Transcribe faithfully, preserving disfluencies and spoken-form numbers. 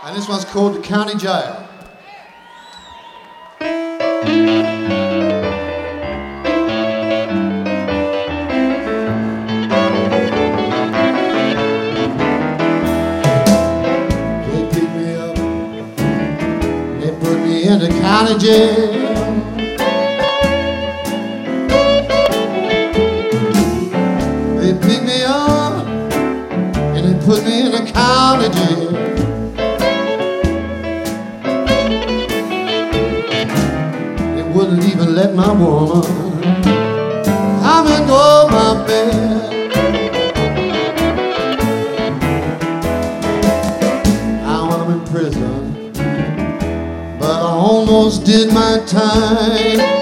And this one's called The County Jail. They picked me up, they put me in the county jail. They picked me up and they put me in the county jail. Wouldn't even let my woman come and go my bed. Now I'm in prison, but I almost did my time.